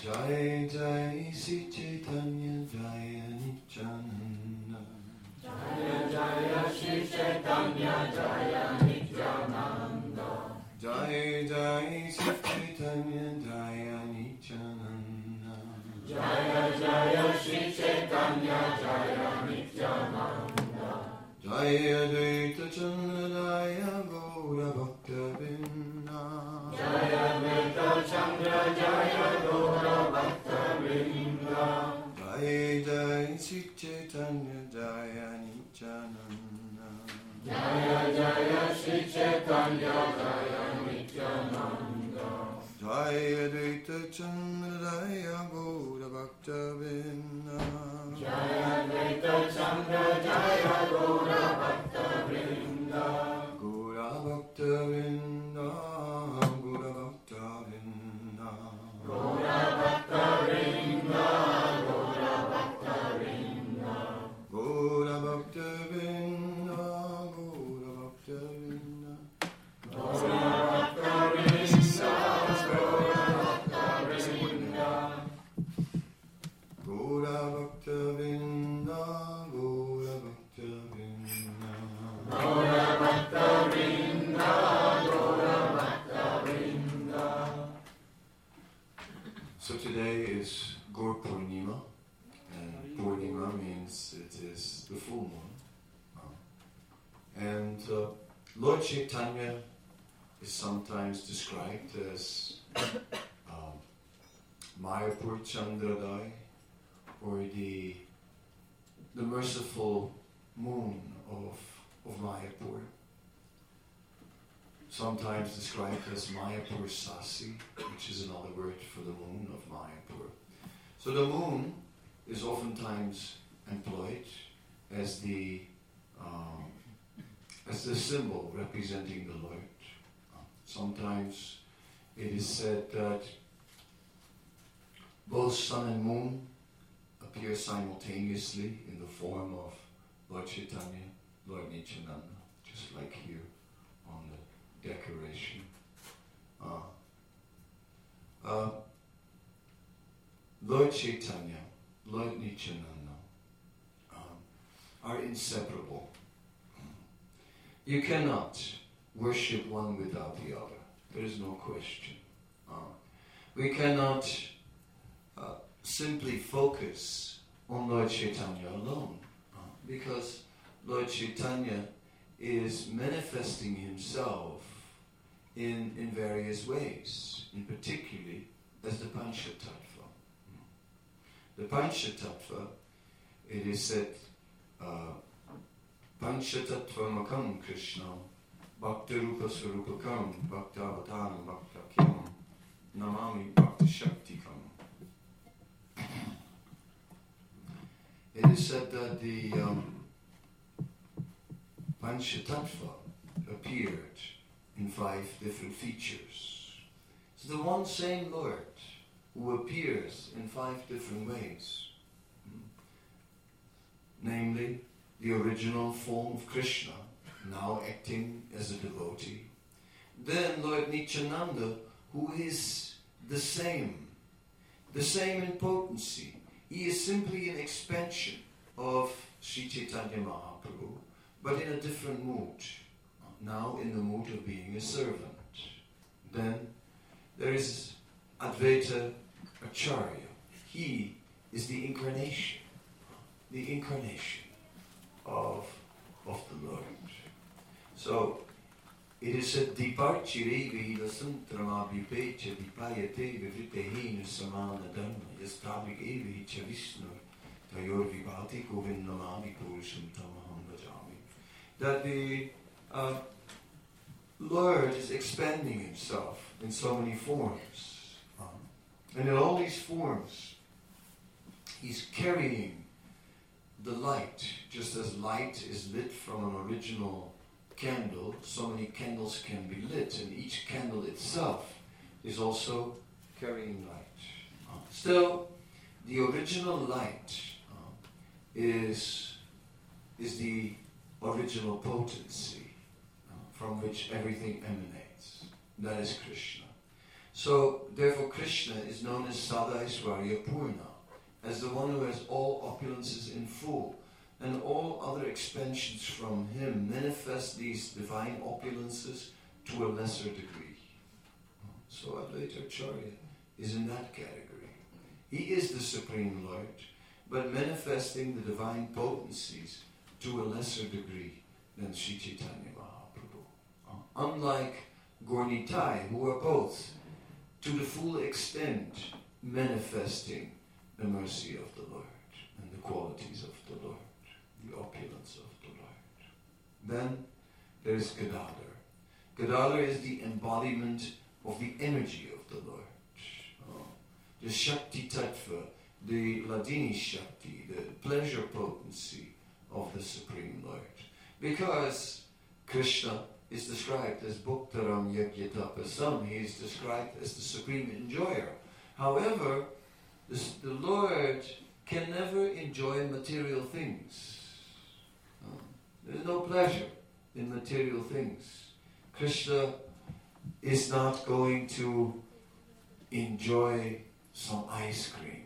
Jai Jai Sri Chaitanya Jaya Nityananda. Jaya Jaya Sri Chaitanya Jaya Nityananda. Jai Jai Sri Chaitanya Jaya Nityananda. Jaya Jaya Sri Chaitanya Jaya Nityananda. Jaya Advaita Chandra Jaya Gaura Bhakta Vrinda. Jaya Advaita Chandra Jaya Gaura Bhakta Vrinda. Jai Jai Sri Chaitanya Jaya Nityananda. Jaya Jaya Sri Chaitanya Jaya Nityananda. Jaya Advaita Chandra Jaya Gaura Bhakta Vrinda. Jaya Advaita Chandra Jaya Gaura Bhakta Vrinda. Gaura Bhakta Vrinda. Gaura Bhakta Vrinda. Gaura Bhakta Vrinda. Gaura Bhakta Vrinda. Gaura Bhakta Vrinda. Gaura Bhakta Vrinda. Gaura Bhakta Vrinda. Gaura Bhakta Vrinda. Gaura Bhakta Vrinda. Gaura Bhakta Vrinda. Gaura Bhakta Vrinda. So today is Gaur Purnima, and Purnima means it is the full moon. And Lord Chaitanya is sometimes described as Mayapur Chandradai, or the merciful moon of Mayapur. Sometimes described as Mayapur Sasi, which is another word for the moon of Mayapur. So the moon is oftentimes employed as the symbol representing the Lord. Sometimes it is said that both sun and moon appear simultaneously in the form of Lord Chaitanya, Lord Nityananda, just like here on the decoration. Lord Chaitanya, Lord Nityananda are inseparable. You cannot worship one without the other. There is no question. We cannot simply focus on Lord Chaitanya alone, because Lord Chaitanya is manifesting himself in various ways, in particularly as the Panchatattva. The Panchatattva, it is said, Panchatattvamakam Krishna, Bhakta Rupa Surupakam, Bhakta Avatanam, Bhakta Kyam, Namami Bhakta Shaktikam. It is said that the Panchatattva appeared in 5 different features. It's the one same Lord who appears in 5 different ways. Namely, the original form of Krishna, now acting as a devotee. Then Lord Nityananda, who is the same in potency. He is simply an expansion of Sri Chaitanya Mahaprabhu, but in a different mood. Now in the mood of being a servant. Then there is Advaita Acharya. He is the incarnation of the Lord. So it is said, Diparchire Vedasantrama Vipecha Vipayate Vivritehin Samana Dharma Yastabik Evicha Vishnu Tayor Vibhati Govindamami Purusham Tamaham Bhajami. That the Lord is expanding himself in so many forms. And in all these forms, he's carrying the light, just as light is lit from an original candle, so many candles can be lit, and each candle itself is also carrying light. Still, the original light is the original potency from which everything emanates. That is Krishna. So, therefore, Krishna is known as Sadaishwarya Purna, as the one who has all opulences in full, and all other expansions from him manifest these divine opulences to a lesser degree. So Advaita Acharya is in that category. He is the Supreme Lord, but manifesting the divine potencies to a lesser degree than Sri Chaitanya Mahaprabhu. Unlike Gaur Nitai, who are both to the full extent manifesting the mercy of the Lord and the qualities of the Lord, the opulence of the Lord. Then there is Gadadhar. Gadadhar is the embodiment of the energy of the Lord. The Shakti Tattva, the Ladini Shakti, the pleasure potency of the Supreme Lord. Because Krishna is described as Bhuktaram Yagyatapasam, he is described as the supreme enjoyer. However, the Lord can never enjoy material things. There's no pleasure in material things. Krishna is not going to enjoy some ice cream.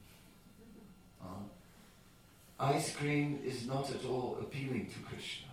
Ice cream is not at all appealing to Krishna.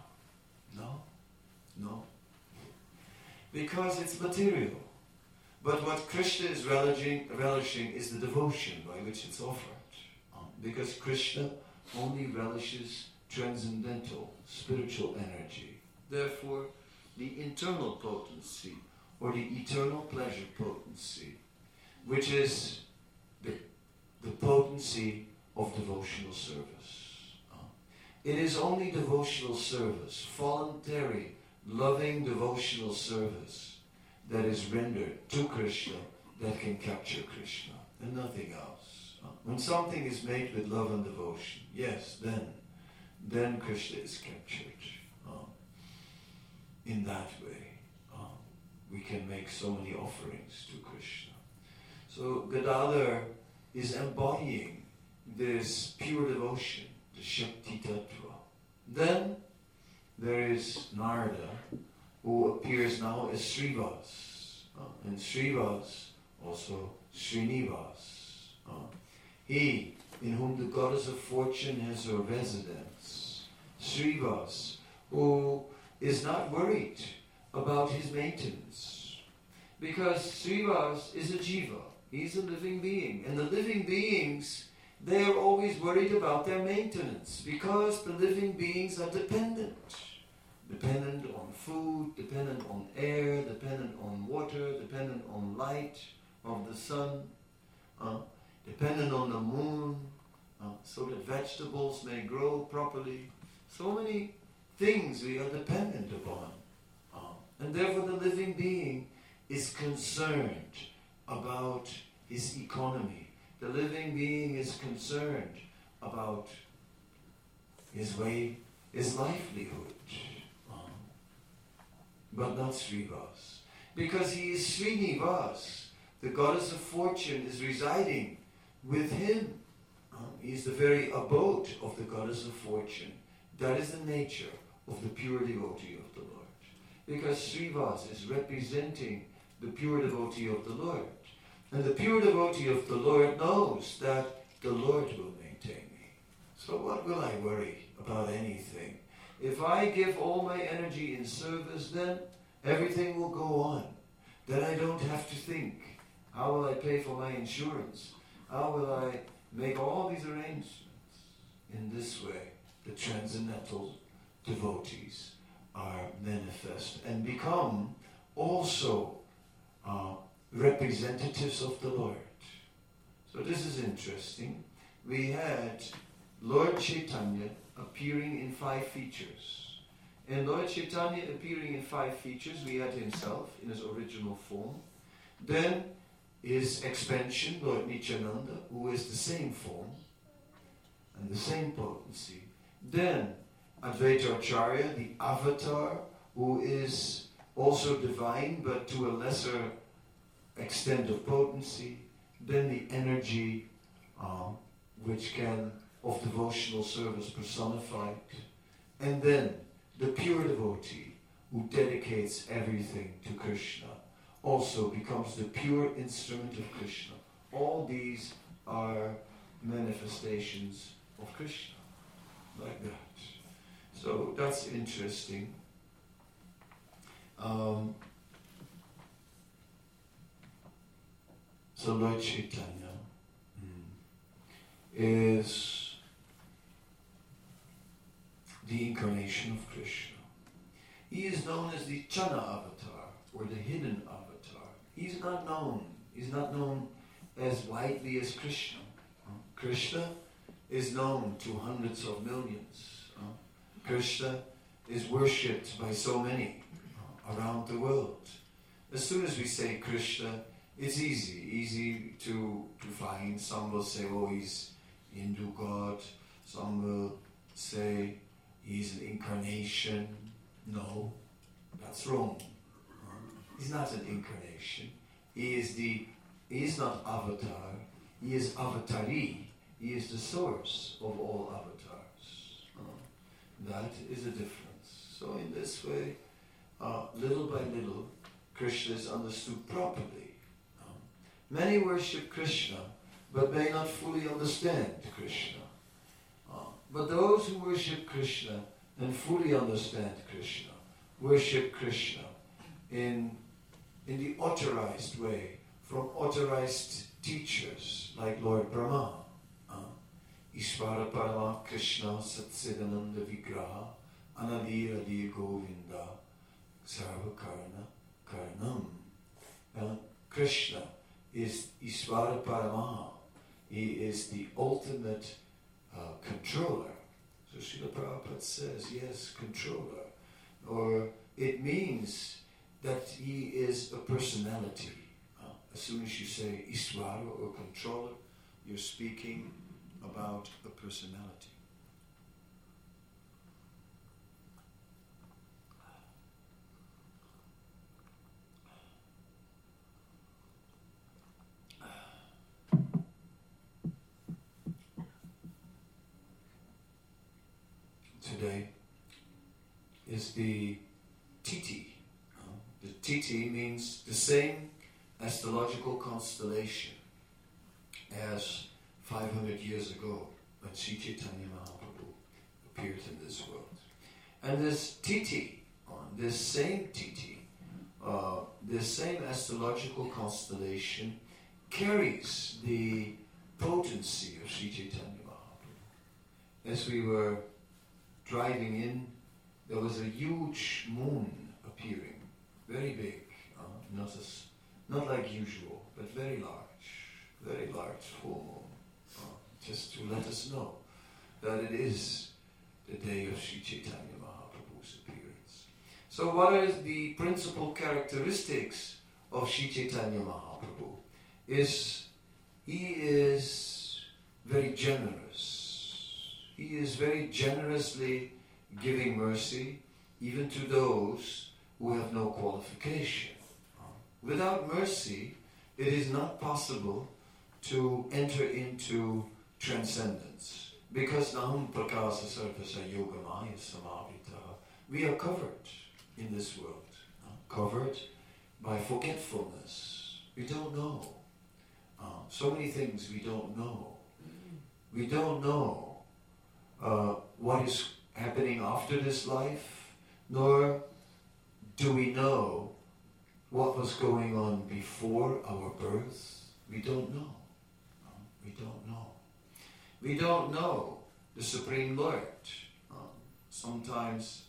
No. Because it's material. But what Krishna is relishing is the devotion by which it's offered. Because Krishna only relishes transcendental, spiritual energy. Therefore, the internal potency, or the eternal pleasure potency, which is the potency of devotional service. It is only devotional service, voluntary, loving devotional service, that is rendered to Krishna that can capture Krishna, and nothing else. When something is made with love and devotion, yes, then Krishna is captured. In that way, we can make so many offerings to Krishna. So Gadadhar is embodying this pure devotion, the Shakti Tattva. Then there is Narada, who appears now as Srivas. And Srivas, also Srinivas. He, in whom the goddess of fortune has her residence. Srivas, who is not worried about his maintenance. Because Srivas is a jiva. He's a living being. And the living beings, they are always worried about their maintenance. Because the living beings are dependent. Dependent on food, dependent on air, dependent on water, dependent on light of the sun, dependent on the moon, so that vegetables may grow properly. So many things we are dependent upon. And therefore the living being is concerned about his economy. The living being is concerned about his way, his livelihood. But not Srivas. Because he is Srinivas. The goddess of fortune is residing with him. He is the very abode of the goddess of fortune. That is the nature of the pure devotee of the Lord. Because Srivas is representing the pure devotee of the Lord. And the pure devotee of the Lord knows that the Lord will maintain me. So what will I worry about anything? If I give all my energy in service, then everything will go on. Then I don't have to think, how will I pay for my insurance? How will I make all these arrangements? In this way, the transcendental devotees are manifest and become also representatives of the Lord. So this is interesting. We had Lord Chaitanya appearing in 5 features. And Lord Chaitanya appearing in 5 features, we had himself in his original form. Then his expansion, Lord Nityananda, who is the same form and the same potency. Then Advaita Acharya, the avatar, who is also divine but to a lesser extent of potency. Then the energy which can of devotional service personified, and then the pure devotee who dedicates everything to Krishna, also becomes the pure instrument of Krishna. All these are manifestations of Krishna, like that. So that's interesting. So Lord Chaitanya is the incarnation of Krishna. He is known as the Chana avatar, or the hidden avatar. He's not known as widely as Krishna. Krishna is known to hundreds of millions. Krishna is worshipped by so many around the world. As soon as we say Krishna, it's easy to find. Some will say, oh, he's Hindu god. Some will say he's an incarnation. No, that's wrong. He's not an incarnation. He is not avatar. He is avatari. He is the source of all avatars. That is a difference. So in this way, little by little, Krishna is understood properly. Many worship Krishna, but may not fully understand Krishna. But those who worship Krishna and fully understand Krishna, worship Krishna in the authorized way, from authorized teachers like Lord Brahma, Ishvara Parama Krishna Satsidananda Vigraha Anadir Adir Govinda Sarva Karna Karnam. Krishna is Ishvara Parama. He is the ultimate controller. So Srila Prabhupada says, yes, controller. Or it means that he is a personality. As soon as you say Ishvara or controller, you're speaking about a personality. Today is the Titi. The Titi means the same astrological constellation as 500 years ago when Sri Chaitanya Mahaprabhu appeared in this world. And this Titi, this same Titi, this same astrological constellation carries the potency of Sri Chaitanya Mahaprabhu. As we were driving in, there was a huge moon appearing, very big, not like usual, but very large full moon, just to let us know that it is the day of Sri Chaitanya Mahaprabhu's appearance. So what are the principal characteristics of Sri Chaitanya Mahaprabhu? He is very generous. He is very generously giving mercy even to those who have no qualification. Without mercy, it is not possible to enter into transcendence. Because Naham Prakasa Sarvasa Yogamaya Samavitaha, we are covered in this world, covered by forgetfulness. We don't know. So many things we don't know. We don't know what is happening after this life, nor do we know what was going on before our birth. We don't know. We don't know. We don't know the Supreme Lord. Sometimes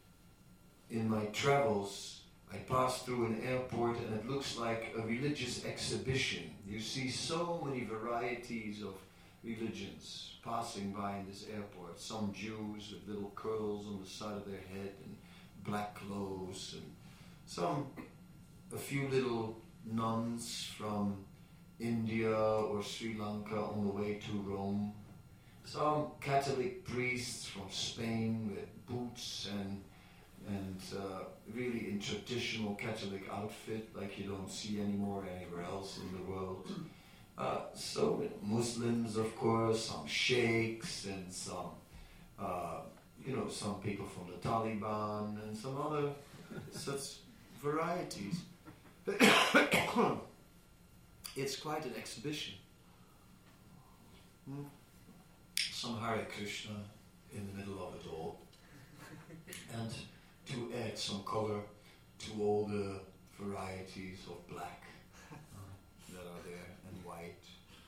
in my travels, I pass through an airport and it looks like a religious exhibition. You see so many varieties of religions passing by in this airport. Some Jews with little curls on the side of their head and black clothes, and a few little nuns from India or Sri Lanka on the way to Rome. Some Catholic priests from Spain with boots and really in traditional Catholic outfit like you don't see anymore anywhere else in the world. So Muslims, of course, some sheikhs and some people from the Taliban and some other such varieties. It's quite an exhibition. Some Hare Krishna in the middle of it all. And to add some color to all the varieties of black that are there, and white.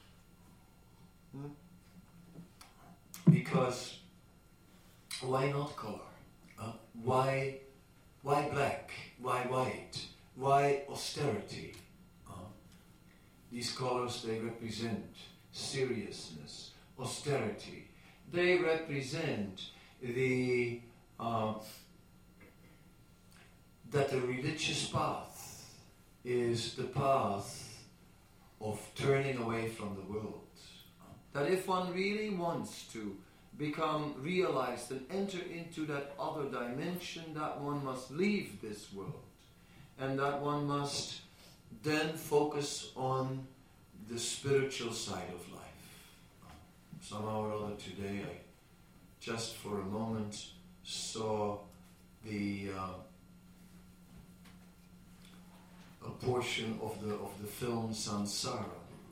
Because why not color? Why black? Why white? Why austerity? These colors, they represent seriousness, austerity. They represent that the religious path is the path of turning away from the world. That if one really wants to become realized and enter into that other dimension, that one must leave this world. And that one must then focus on the spiritual side of life. Somehow or other today, I just for a moment saw a portion of the film Samsara.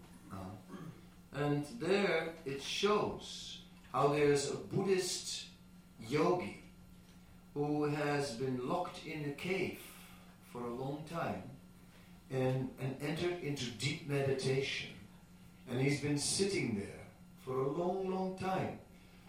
And there it shows how there's a Buddhist yogi who has been locked in a cave for a long time and entered into deep meditation. And he's been sitting there for a long, long time.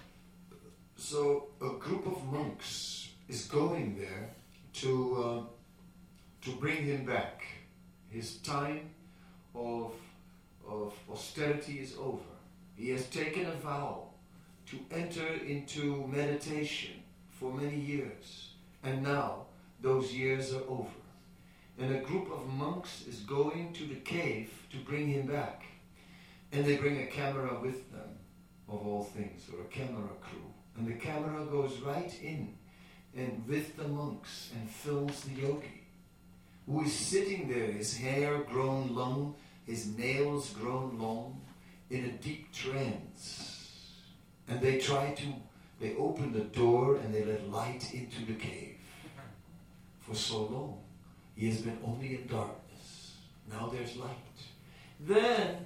So a group of monks is going there to bring him back. His time of austerity is over. He has taken a vow to enter into meditation for many years. And now those years are over. And a group of monks is going to the cave to bring him back. And they bring a camera with them, of all things, or a camera crew. And the camera goes right in and with the monks and films the yogi, who is sitting there, his hair grown long, his nails grown long, in a deep trance. And they open the door and they let light into the cave. For so long, he has been only in darkness. Now there's light. Then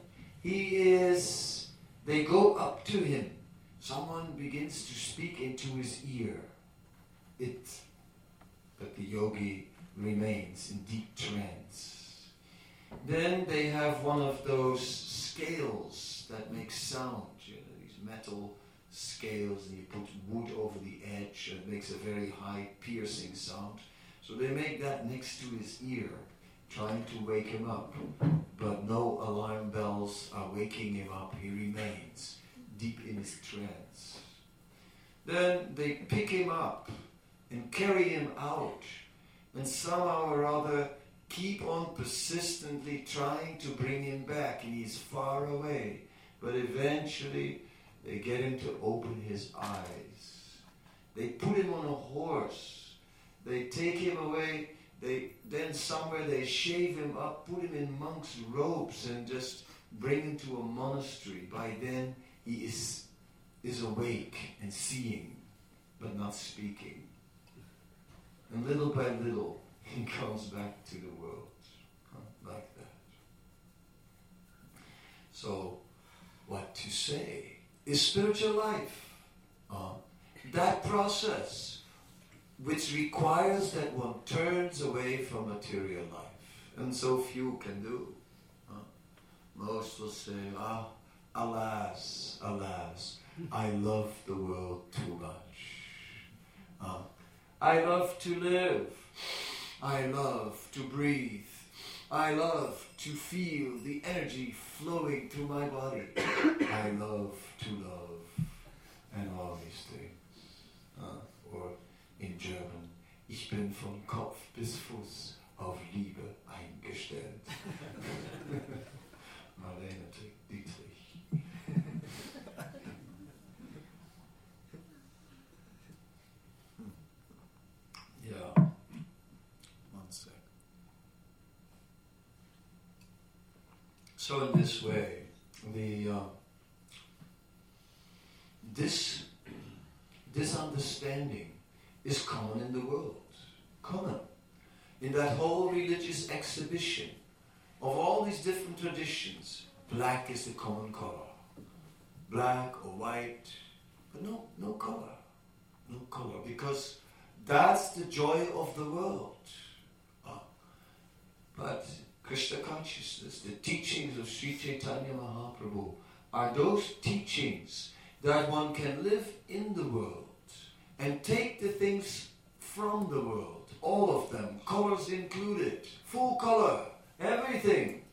they go up to him. Someone begins to speak into his ear. But the yogi remains in deep trance. Then they have one of those scales that make sound, these metal scales, and you put wood over the edge and it makes a very high piercing sound. So they make that next to his ear, trying to wake him up. But no alarm bells are waking him up. He remains deep in his trance. Then they pick him up and carry him out, and somehow or other keep on persistently trying to bring him back, and he's far away. But eventually they get him to open his eyes. They put him on a horse. They take him away. Then somewhere they shave him up, put him in monk's robes, and just bring him to a monastery. By then he is awake and seeing, but not speaking. And little by little, he comes back to the world, like that. So, what to say is spiritual life. That process which requires that one turns away from material life. And so few can do. Most will say, alas, alas, I love the world too much. I love to live. I love to breathe. I love to feel the energy flowing through my body. I love to love, and all these things. Or in German, ich bin von Kopf bis Fuß auf Liebe eingestellt. Marlene Dietrich. Yeah. One sec. So in this way, this understanding is common in the world. Common. in that whole religious exhibition of all these different traditions, black is the common color. Black or white, but no color. No color, because that's the joy of the world. But Krishna consciousness, the teachings of Sri Chaitanya Mahaprabhu, are those teachings that one can live in the world and take the things from the world, all of them, colors included, full color, everything.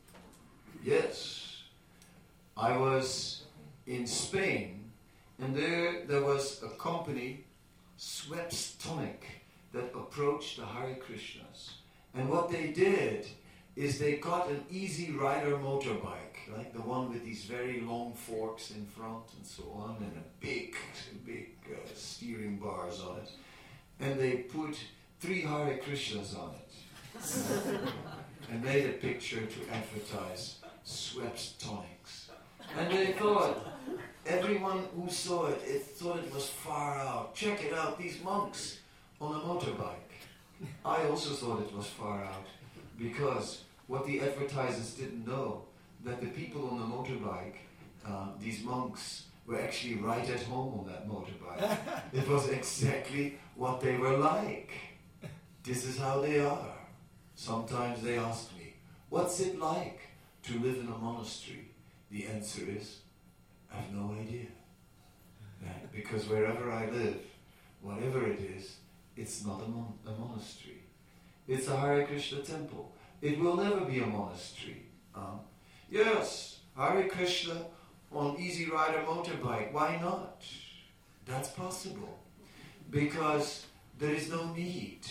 Yes, I was in Spain, and there was a company, Schweppes Tonic, that approached the Hare Krishnas. And what they did is they got an Easy Rider motorbike, like the one with these very long forks in front and so on, and a big steering bars on it. And they put 3 Hare Krishnas on it. And made a picture to advertise Schweppes Tonics. And they thought, everyone who saw it, thought it was far out. Check it out, these monks on a motorbike. I also thought it was far out, because what the advertisers didn't know, that the people on the motorbike, these monks, were actually right at home on that motorbike. It was exactly what they were like. This is how they are. Sometimes they ask me, what's it like to live in a monastery? The answer is, I have no idea. Right? Because wherever I live, whatever it is, it's not a monastery. It's a Hare Krishna temple. It will never be a monastery. Yes, Hare Krishna on Easy Rider motorbike. Why not? That's possible. Because there is no need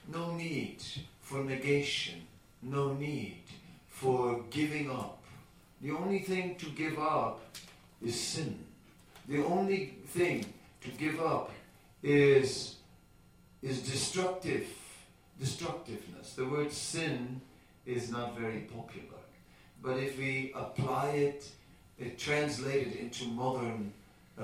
for negation, no need for giving up. The only thing to give up is sin. The only thing to give up is destructiveness. The word sin is not very popular. But if we apply it, translate it into modern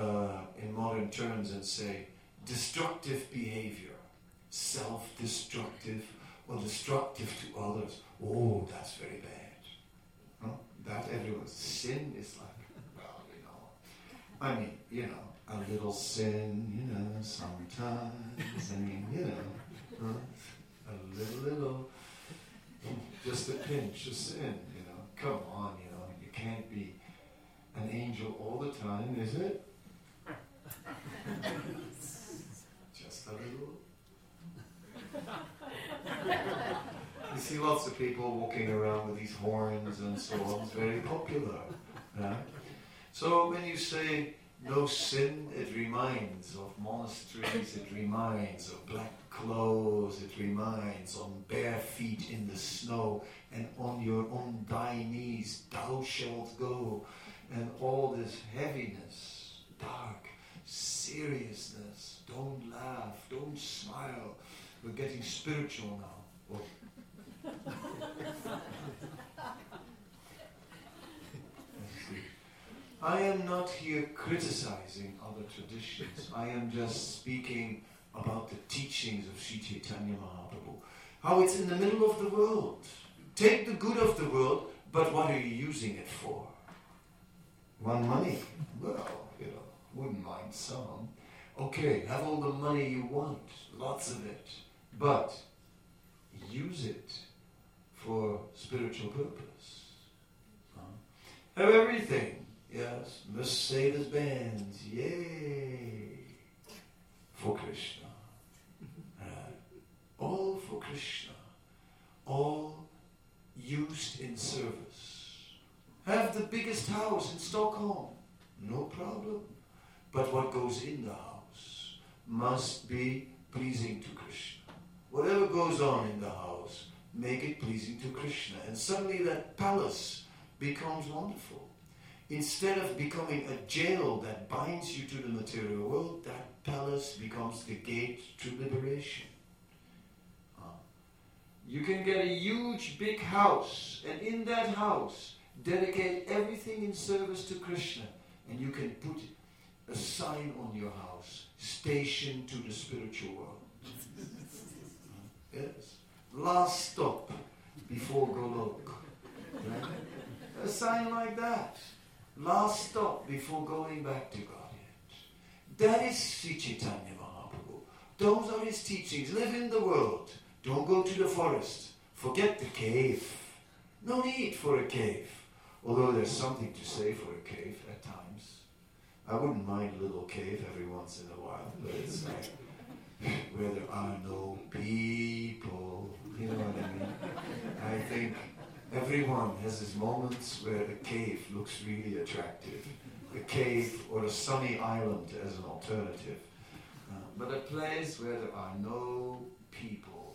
terms and say, destructive behavior, self-destructive or destructive to others, oh, that's very bad. Huh? That everyone's sin is like, well, I mean, a little sin, sometimes, a little, just a pinch of sin, come on, you can't be an angel all the time, is it? Just a little. You see lots of people walking around with these horns and so on. It's very popular. Right? So when you say no sin, it reminds of monasteries, it reminds of black clothes, it reminds on bare feet in the snow, and on your own thy knees thou shalt go, and all this heaviness, dark, seriousness, don't laugh, don't smile. We're getting spiritual now. Oh. I am not here criticizing other traditions. I am just speaking about the teachings of Sri Chaitanya Mahaprabhu. How it's in the middle of the world. Take the good of the world, but what are you using it for? Want money? Well, wouldn't mind some. Okay, have all the money you want, lots of it, but use it for spiritual purpose. Have everything. Yes, Mercedes-Benz, yay, for Krishna. All for Krishna. All used in service. Have the biggest house in Stockholm, no problem. But what goes in the house must be pleasing to Krishna. Whatever goes on in the house, make it pleasing to Krishna. And suddenly that palace becomes wonderful. Instead of becoming a jail that binds you to the material world, that palace becomes the gate to liberation. You can get a huge big house, and in that house, dedicate everything in service to Krishna, and you can put a sign on your house, station to the spiritual world. Yes. last stop before Golok. Right? A sign like that. Last stop before going back to Godhead. That is Sri Chaitanya Mahaprabhu. Those are his teachings. Live in the world. Don't go to the forest. Forget the cave. No need for a cave. Although there's something to say for a cave at times. I wouldn't mind a little cave every once in a while, but it's like where there are no people. You know what I mean? I think everyone has his moments where a cave looks really attractive. A cave or a sunny island as an alternative. But a place where there are no people.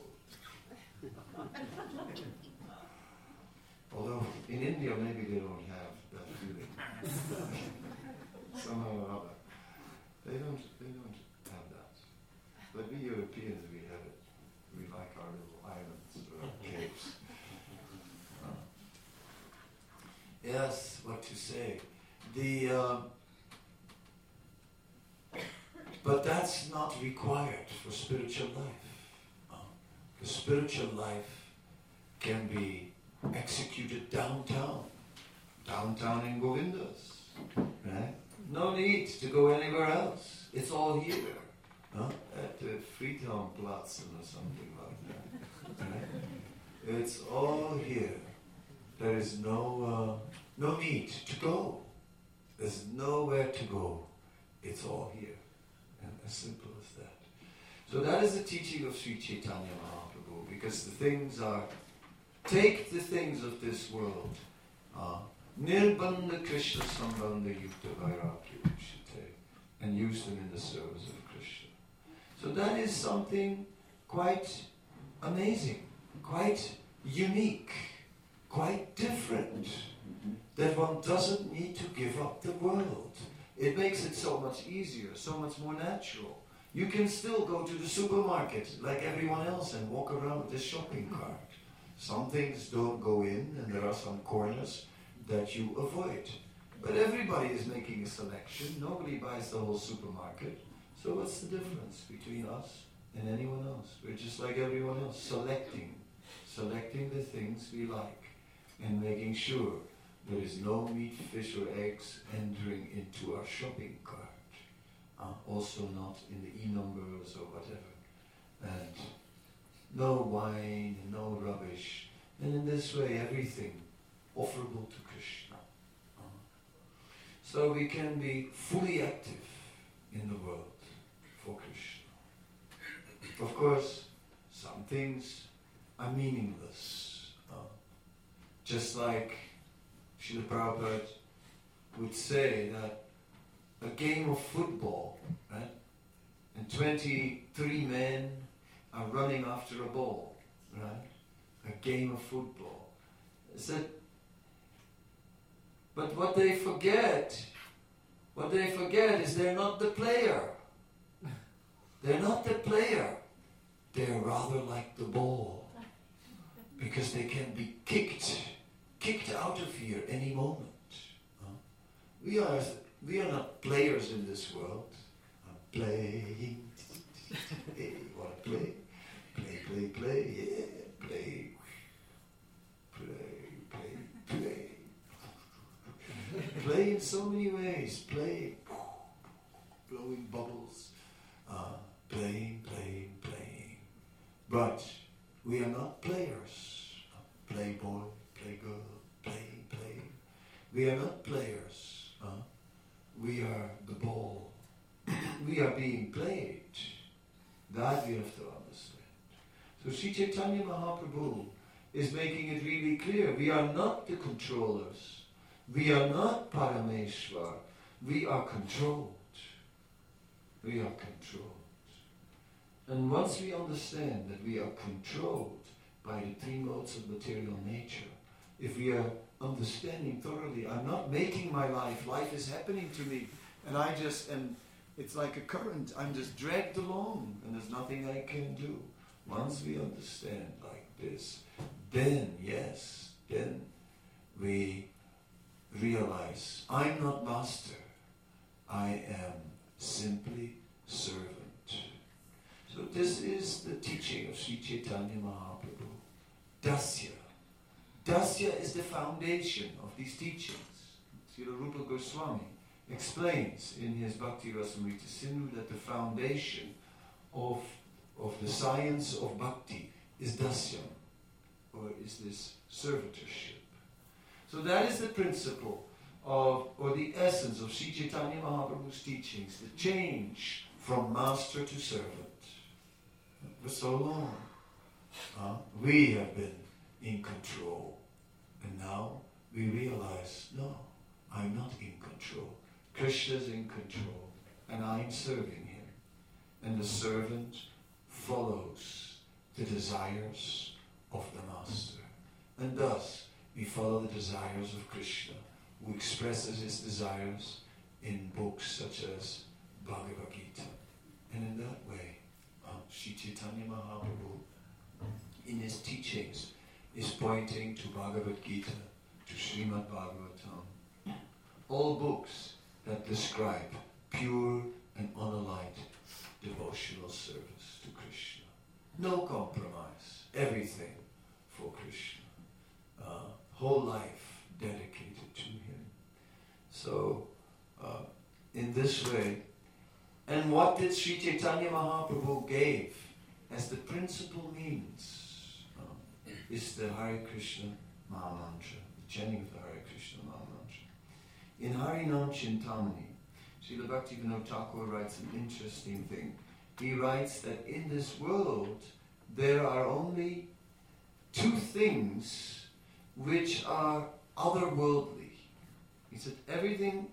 Although in India maybe they don't have that feeling. Somehow or other. They don't have that. But we Europeans, we have it. We like our little islands or caves. Yes, what to say. But that's not required for spiritual life. The spiritual life can be executed downtown in Govindas. Right? No need to go anywhere else. It's all here. At the Friedhelmplatz or something like that. Right? It's all here. There is no need to go. There's nowhere to go. It's all here. And as simple as that. So that is the teaching of Sri Chaitanya Mahaprabhu, because the things are, take the things of this world, Nirbandha Krishna Sambandha Yukta Vairagya Uchite, and use them in the service of Krishna. So that is something quite amazing, quite unique, quite different, that one doesn't need to give up the world. It makes it so much easier, so much more natural. You can still go to the supermarket like everyone else and walk around with a shopping cart. Some things don't go in, and there are some corners that you avoid. But everybody is making a selection. Nobody buys the whole supermarket. So what's the difference between us and anyone else? We're just like everyone else, selecting the things we like and making sure there is no meat, fish or eggs entering into our shopping cart. Also not in the e-numbers or whatever. And no wine, no rubbish. And in this way everything offerable to Krishna. So we can be fully active in the world for Krishna. Of course, some things are meaningless. Just like Srila Prabhupada would say that a game of football, right? And 23 men are running after a ball, right? A game of football. But what they forget is they're not the player. They're not the player. They're rather like the ball. Because they can be kicked out of here any moment. We are not players in this world. Playing. Hey, you want to play? Play. Yeah, play. Play in so many ways. Play. Blowing bubbles. Playing. But we are not players. Play boy, play girl, play. We are not players. We are the ball. We are being played. That we have to understand. So Sri Chaitanya Mahaprabhu is making it really clear. We are not the controllers. We are not Parameshwar. We are controlled. We are controlled. And once we understand that we are controlled by the three modes of material nature, if we are understanding thoroughly, I'm not making my life is happening to me, and it's like a current, I'm just dragged along, and there's nothing I can do. Once we understand like this, then we realize, I'm not master, I am simply servant. So this is the teaching of Sri Chaitanya Mahaprabhu. Dasya. Dasya is the foundation of these teachings. Srila Rupa Goswami explains in his Bhakti Rasamrita Sindhu that the foundation of the science of bhakti is dasya, or is this servitorship. So that is the principle of, or the essence of Sri Chaitanya Mahaprabhu's teachings, the change from master to servant. For so long, we have been in control, and now we realize, no, I'm not in control. Krishna's in control, and I'm serving him. And the servant follows the desires of the master. And thus, we follow the desires of Krishna, who expresses his desires in books such as Bhagavad Gita. And in that way, Sri Chaitanya Mahaprabhu, in his teachings, is pointing to Bhagavad Gita, to Srimad Bhagavatam. All books that describe pure and unallied devotional service to Krishna. No compromise. Everything for Krishna. Whole life dedicated to him. So, in this way, and what did Sri Chaitanya Mahaprabhu gave as the principal means is the Hare Krishna Mahamantra, the chanting of the Hare Krishna Mahamantra. In Harinam Chintamani, Srila Bhaktivinoda Thakur writes an interesting thing. He writes that in this world there are only two things which are otherworldly. He said everything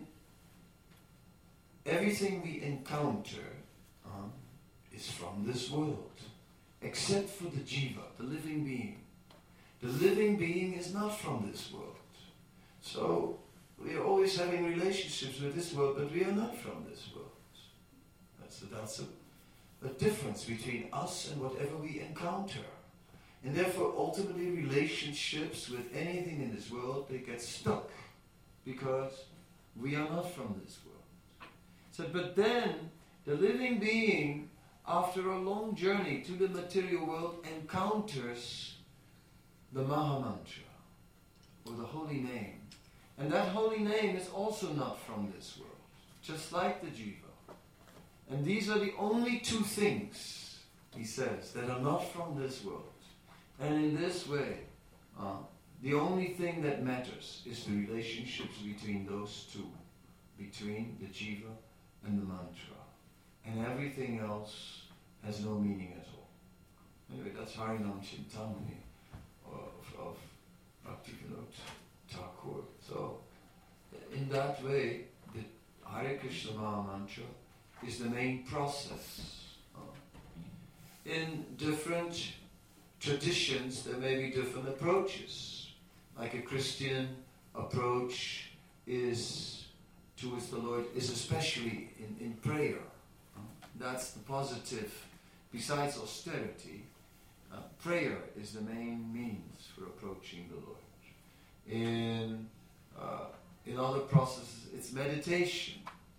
we encounter is from this world, except for the jiva, the living being. The living being is not from this world. So we are always having relationships with this world, but we are not from this world. That's a difference between us and whatever we encounter. And therefore, ultimately, relationships with anything in this world, they get stuck because we are not from this world. So, but then, the living being, after a long journey to the material world, encounters the Mahamantra, or the holy name. And that holy name is also not from this world, just like the jiva. And these are the only two things, he says, that are not from this world. And in this way, the only thing that matters is the relationships between those two, between the jiva and the mantra. And everything else has no meaning at all. Anyway, that's Harinam Chintamani of Bhaktivinoda Thakur. So, in that way, the Hare Krishna Mahamantra is the main process. In different traditions, there may be different approaches. Like a Christian approach is towards the Lord, is especially in prayer. That's the positive. Besides austerity, prayer is the main means for approaching the Lord. In other processes, it's meditation.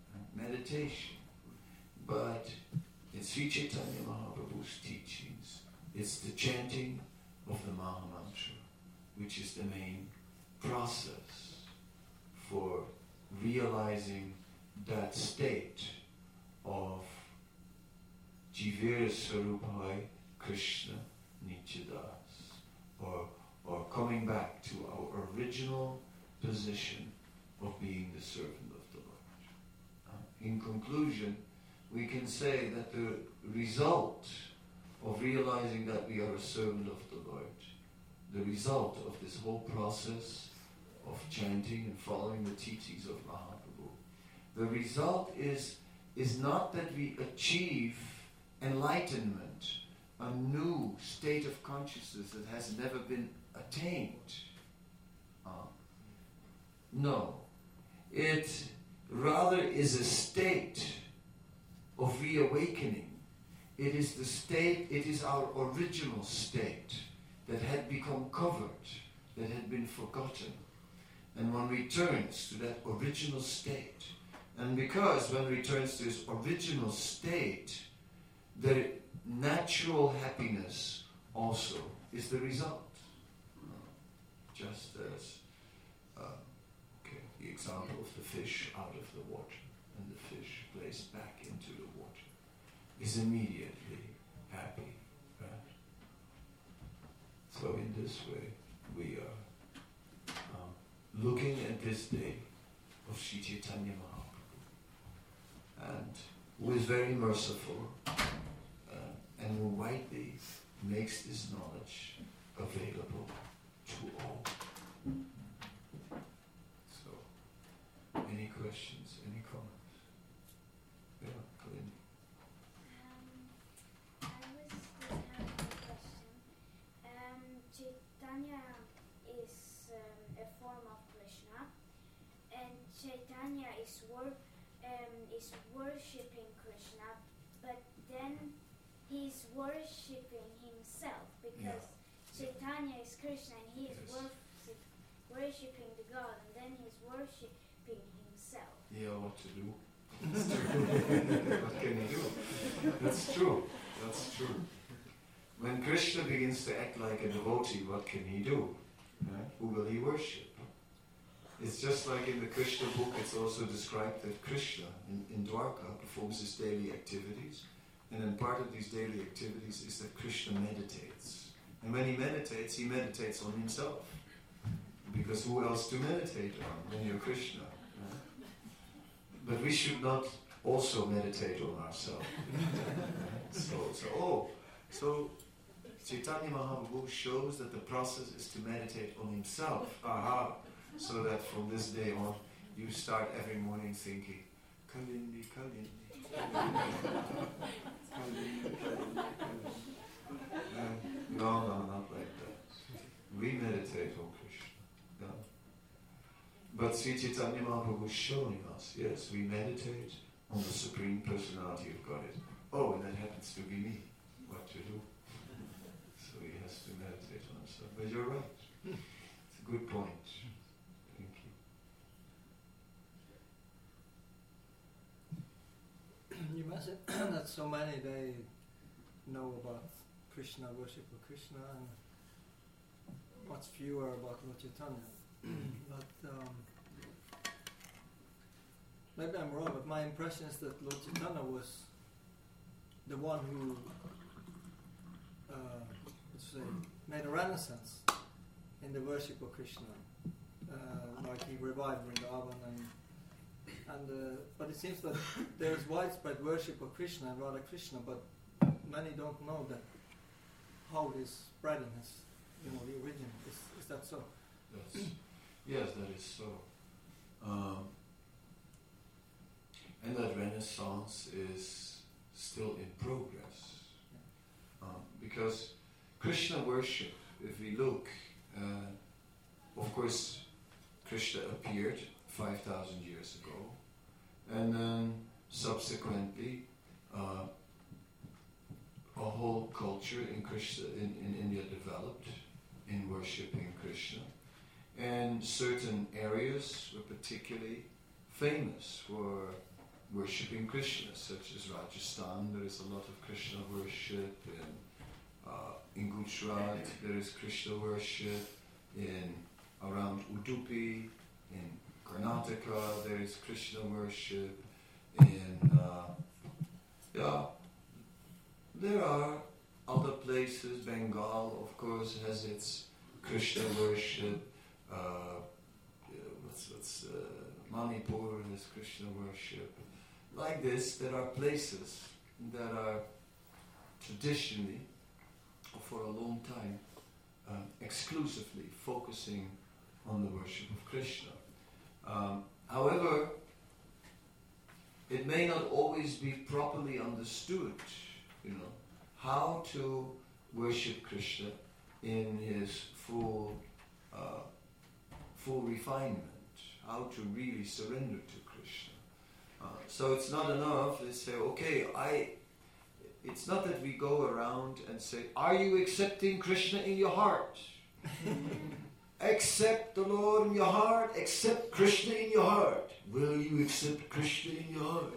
But in Sri Chaitanya Mahaprabhu's teachings, it's the chanting of the Mahamantra, which is the main process for realizing that state of Jivir Swarupai Krishna Nityadas, or coming back to our original position of being the servant of the Lord. In conclusion, we can say that the result of realizing that we are a servant of the Lord, the result of this whole process of chanting and following the teachings of Mahaprabhu, the result is not that we achieve enlightenment, a new state of consciousness that has never been attained. No. It rather is a state of reawakening. It is our original state that had become covered, that had been forgotten. And one returns to that original state. And because one returns to his original state, the natural happiness also is the result. just as the example of the fish out of the water, and the fish placed back into the water is immediately happy. Right? So in this way, we are looking at this day of Sri Chaitanya Mahaprabhu, and who is very merciful and who widely makes this knowledge available to all. So, any questions, any comments? Yeah, Colin. I was just having a question. Chaitanya is a form of Krishna, and Chaitanya is worshipping Krishna, but then he's worshipping himself, because Chaitanya is Krishna and he is worshipping the God, and then he's worshipping himself. Yeah, what to do? What can he do? That's true. That's true. When Krishna begins to act like a devotee, what can he do? Who will he worship? It's just like in the Krishna book, it's also described that Krishna in Dwarka performs his daily activities, and then part of these daily activities is that Krishna meditates. And when he meditates on himself. Because who else to meditate on when you're Krishna? But we should not also meditate on ourselves. So Chaitanya Mahaprabhu shows that the process is to meditate on himself. Aha! So that from this day on, you start every morning thinking, Kalindi, Kalindi, Kalindi, Kalindi, Kalindi. No, not like that. We meditate on Krishna. No? But Sri Chaitanya Mahaprabhu is showing us, yes, we meditate on the Supreme Personality of Godhead. Oh, and that happens to be me. What to do? So he has to meditate on himself. But you're right. It's a good point. Thank you. You mentioned that so many, they know about Krishna, worship of Krishna, and much fewer about Lord Chaitanya. But maybe I'm wrong, but my impression is that Lord Chaitanya was the one who made a renaissance in the worship of Krishna. Like he revived Vrindavan, but it seems that there is widespread worship of Krishna and Radha Krishna, but many don't know that how this spreading has, the origin. Is that so? Yes, that is so. And that renaissance is still in progress. Because Krishna worship, if we look, of course, Krishna appeared 5,000 years ago, and then subsequently a whole culture in Krishna in India developed in worshipping Krishna, and certain areas were particularly famous for worshipping Krishna, such as Rajasthan. There is a lot of Krishna worship. In Gujarat there is Krishna worship. Around Udupi, in Karnataka there is Krishna worship. There are other places. Bengal, of course, has its Krishna worship. Manipur has Krishna worship. Like this, there are places that are traditionally, for a long time, exclusively focusing on the worship of Krishna. However, it may not always be properly understood, how to worship Krishna in his full refinement, how to really surrender to Krishna. So it's not enough to say, it's not that we go around and say, are you accepting Krishna in your heart? Accept the Lord in your heart, accept Krishna in your heart. Will you accept Krishna in your heart?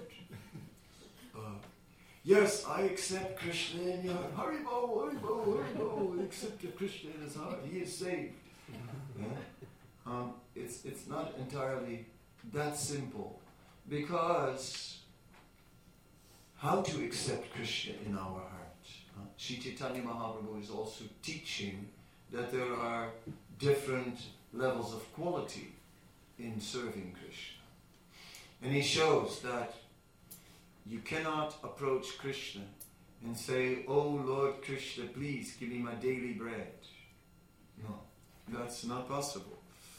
Yes, I accept Krishna in your heart. Haribo, Haribo, Haribo. Accept Krishna in his heart. He is saved. Yeah? It's not entirely that simple, because how to accept Krishna in our heart? Sri Chaitanya Mahaprabhu is also teaching that there are different levels of quality in serving Krishna. And he shows that you cannot approach Krishna and say, "Oh Lord Krishna, please give me my daily bread." No, that's not possible.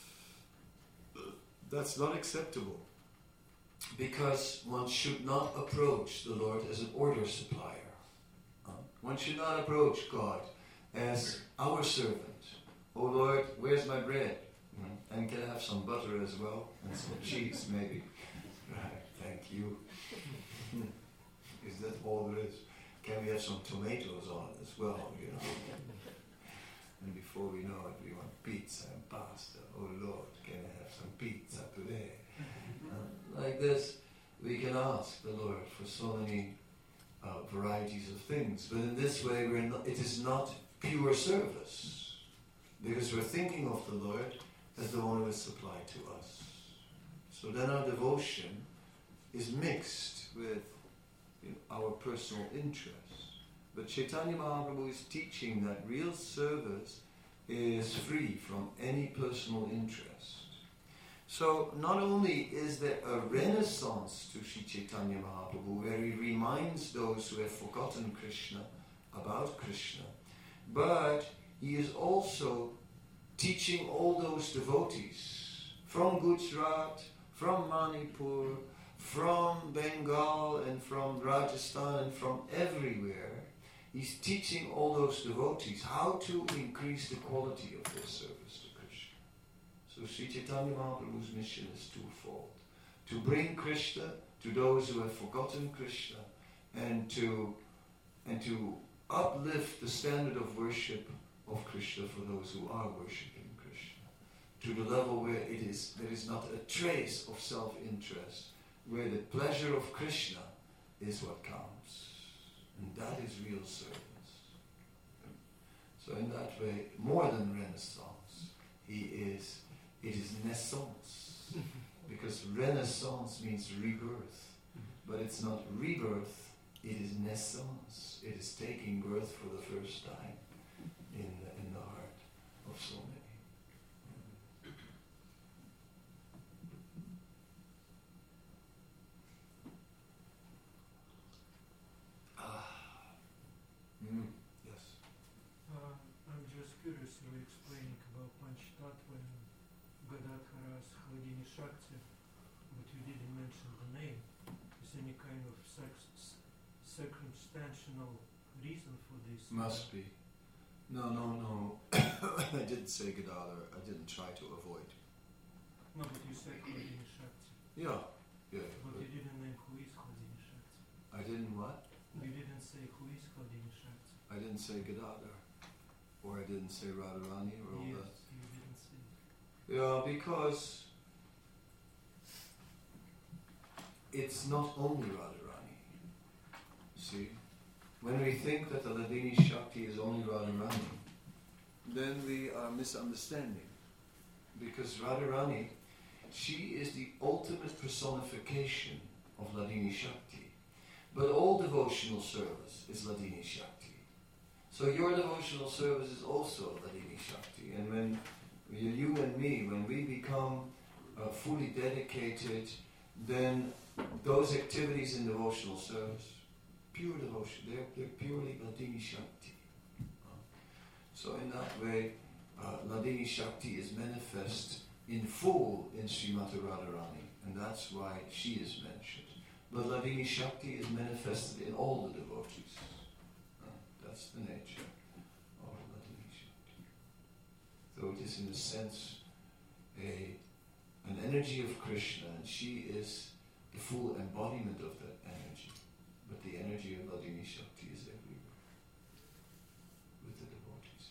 That's not acceptable. Because one should not approach the Lord as an order supplier. One should not approach God as our servant. "Oh Lord, where's my bread? And can I have some butter as well? And some cheese, maybe?" Right, thank you. Is that all there is? Can we have some tomatoes on it as well, you know? And before we know it, we want pizza and pasta. "Oh Lord, can I have some pizza today?" Like this, we can ask the Lord for so many varieties of things. But in this way, it is not pure service. Because we're thinking of the Lord as the one who is supplied to us. So then our devotion is mixed with our personal interest. But Chaitanya Mahaprabhu is teaching that real service is free from any personal interest. So not only is there a renaissance to Sri Chaitanya Mahaprabhu, where he reminds those who have forgotten Krishna about Krishna, but he is also teaching all those devotees from Gujarat, from Manipur, from Bengal and from Rajasthan and from everywhere. He's teaching all those devotees how to increase the quality of their service to Krishna. So Sri Chaitanya Mahaprabhu's mission is twofold. To bring Krishna to those who have forgotten Krishna, and to uplift the standard of worship of Krishna for those who are worshipping Krishna, to the level where there is not a trace of self-interest, where the pleasure of Krishna is what counts. And that is real service. So in that way, more than renaissance, it is naissance. Because renaissance means rebirth. But it's not rebirth, it is naissance. It is taking birth for the first time in the heart of so many. Yes. I'm just curious, you were explaining about Panchtattva and Gadadhara's Hladini Shakti, but you didn't mention the name. Is any kind of circumstantial reason for this? Must be. No. I didn't say Gadadhar. I didn't try to avoid. No, but you said Hladini Shakti. Yeah. But you didn't name who is Hladini Shakti. I didn't what? You didn't say who is Hladini Shakti. I didn't say Gadadhar. Or I didn't say Radharani or all Yes, that. you didn't say. Yeah, because it's not only Radharani. See? When we think that the Hladini Shakti is only Radharani, then we are misunderstanding. Because Radharani, she is the ultimate personification of Hladini Shakti. But all devotional service is Hladini Shakti. So your devotional service is also Hladini Shakti. And when you and me, when we become fully dedicated, then those activities in devotional service, pure devotion, they're purely Hladini Shakti. So in that way, Hladini Shakti is manifest in full in Srimati Radharani, and that's why she is mentioned. But Hladini Shakti is manifested in all the devotees. That's the nature of Hladini Shakti. So it is in a sense an energy of Krishna, and she is the full embodiment of that energy. But the energy of Hladini Shakti is everywhere with the devotees.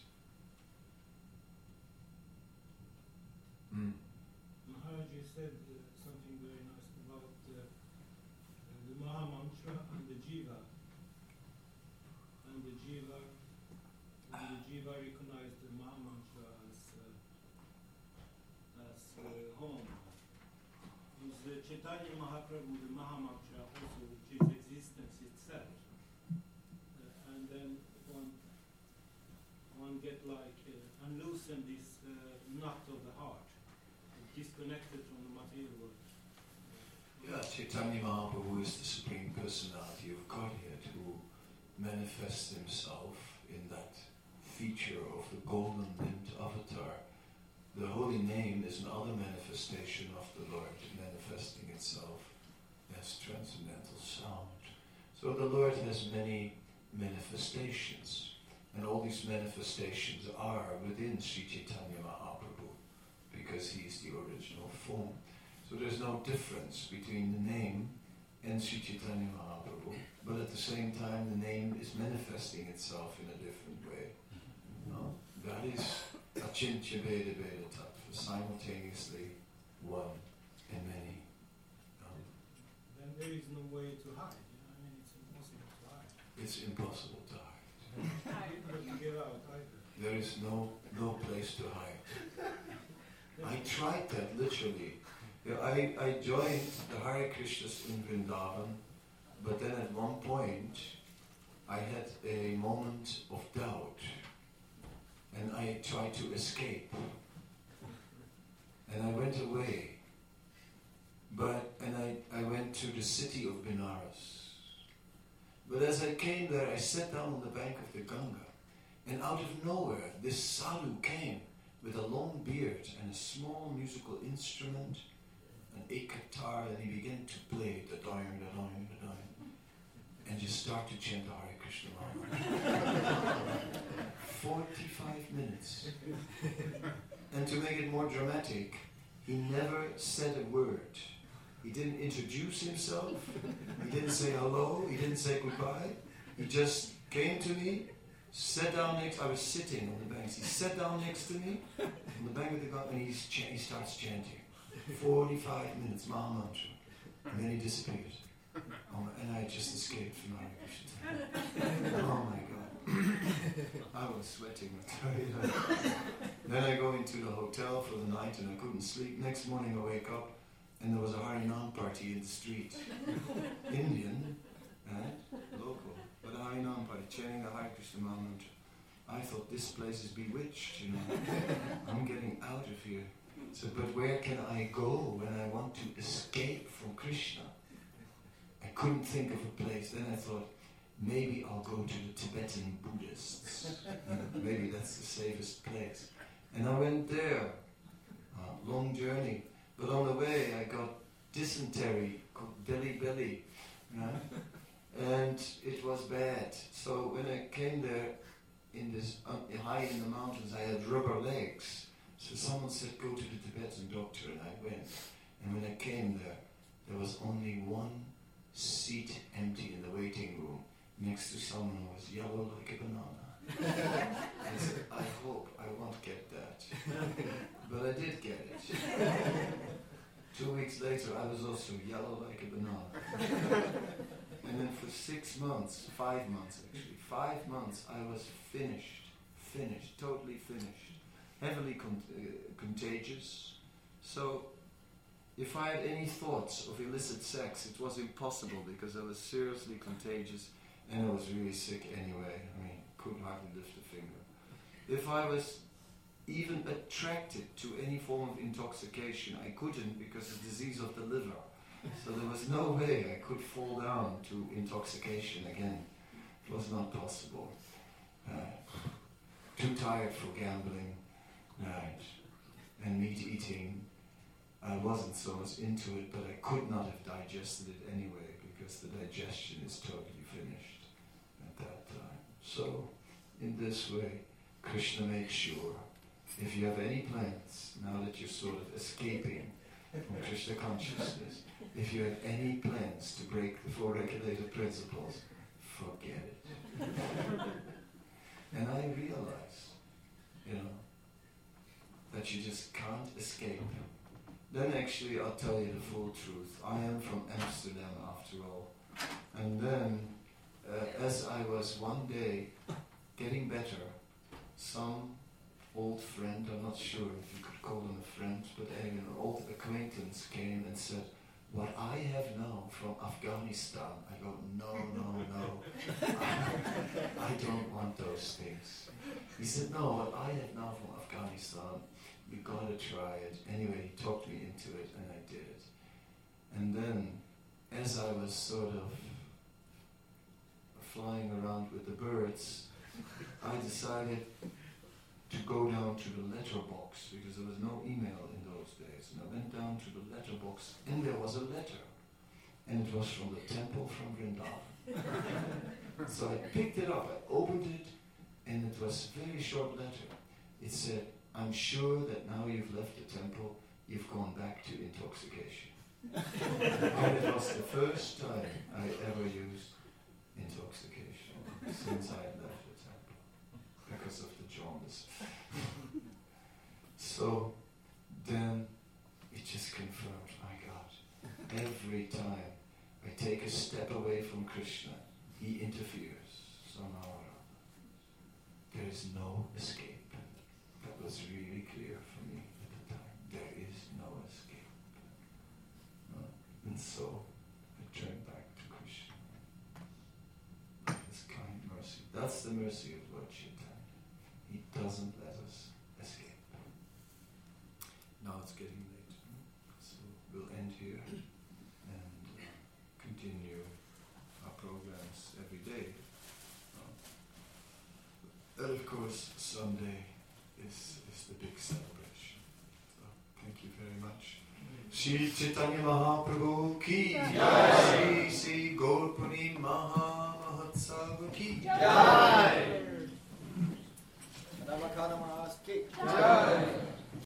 Maharaj said something very nice about the Maha Mantra and the Jiva. And the Jiva recognized the Maha Mantra as Chaitanya Mahaprabhu, the Mahamaksha, also, which is existence itself. And then one get like unloosen this knot of the heart, disconnected from the material world. Yeah, Chaitanya Mahaprabhu is the Supreme Personality of Godhead who manifests himself in that feature of the golden limbed avatar. The holy name is another manifestation of the Lord manifesting itself as transcendental sound. So the Lord has many manifestations, and all these manifestations are within Sri Chaitanya Mahaprabhu because he is the original form. So there's no difference between the name and Sri Chaitanya Mahaprabhu, but at the same time the name is manifesting itself in a different way. No? That is Achintya Veda Veda Tattva, simultaneously one and many. Then there is no way to hide. I mean, it's impossible to hide. It's impossible to hide. But to get out either. There is no place to hide. I tried that literally. Yeah, I joined the Hare Krishnas in Vrindavan, but then at one point I had a moment of doubt and I tried to escape and I went away, I went to the city of Benares. But as I came there, I sat down on the bank of the Ganga, and out of nowhere this sadhu came with a long beard and a small musical instrument, an ekatar, and he began to play the doing, and just start to chant the Hare Krishna mantra. 45 minutes. And to make it more dramatic, he never said a word. He didn't introduce himself, he didn't say hello, he didn't say goodbye. He just came to me, sat down next, I was sitting on the banks, he sat down next to me, on the bank of the Ganga, and he starts chanting. 45 minutes, Maha Mantra. And then he disappeared. And I just escaped from Hare Krishna. Oh my God. I was sweating. Then I go into the hotel for the night and I couldn't sleep. Next morning I wake up and there was a Harinam party in the street. Indian, local, but a Harinam party, chanting the Hare Krishna Mantra. I thought this place is bewitched, I'm getting out of here. So, but where can I go when I want to escape from Krishna? I couldn't think of a place. Then I thought, maybe I'll go to the Tibetan Buddhists. Maybe that's the safest place. And I went there. Long journey. But on the way I got dysentery, belly. And it was bad. So when I came there, in this high in the mountains, I had rubber legs. So someone said, go to the Tibetan doctor, and I went. And when I came there, there was only one seat empty in the waiting room, next to someone who was yellow like a banana. I said, I hope I won't get that. But I did get it. 2 weeks later, I was also yellow like a banana. And then for 6 months, 5 months actually, 5 months, I was finished, totally finished. Heavily contagious. So if I had any thoughts of illicit sex, it was impossible because I was seriously contagious and I was really sick anyway. Couldn't hardly lift a finger. If I was even attracted to any form of intoxication, I couldn't because of the disease of the liver. So there was no way I could fall down to intoxication again. It was not possible. Too tired for gambling. Right. And meat eating, I wasn't so much into it, but I could not have digested it anyway because the digestion is totally finished at that time. So, in this way, Krishna makes sure, if you have any plans, now that you're sort of escaping from Krishna consciousness, if you have any plans to break the 4 regulated principles, forget it. And I realized, that you just can't escape. Then actually I'll tell you the full truth. I am from Amsterdam after all. And then as I was one day getting better, some old friend, I'm not sure if you could call him a friend, but anyway, an old acquaintance came and said, what I have now from Afghanistan. I go, no. I don't want those things. He said, no, what I have now from Afghanistan, you gotta try it. Anyway, he talked me into it, and I did it. And then, as I was sort of flying around with the birds, I decided to go down to the letterbox, because there was no email in those days. And I went down to the letterbox, and there was a letter. And it was from the temple from Vrindavan. So I picked it up, I opened it, and it was a very short letter. It said, I'm sure that now you've left the temple, you've gone back to intoxication. And it was the first time I ever used intoxication since I had left the temple, because of the jaundice. So then it just confirmed, my God, every time I take a step away from Krishna, he interferes somehow or other. There is no escape. That was really clear for me at the time. There is no escape. And so I turned back to Krishna. His kind mercy. That's the mercy of Lord Chaitanya. He doesn't let us escape. Now it's getting late. So we'll end here and continue our programs every day. And of course, Sunday is the big celebration. So thank you very much. Shri Chaitanya Mahaprabhu ki jai. Shri Gaurpani Maha Mahotsav ki jai. Namaskar ki Jai.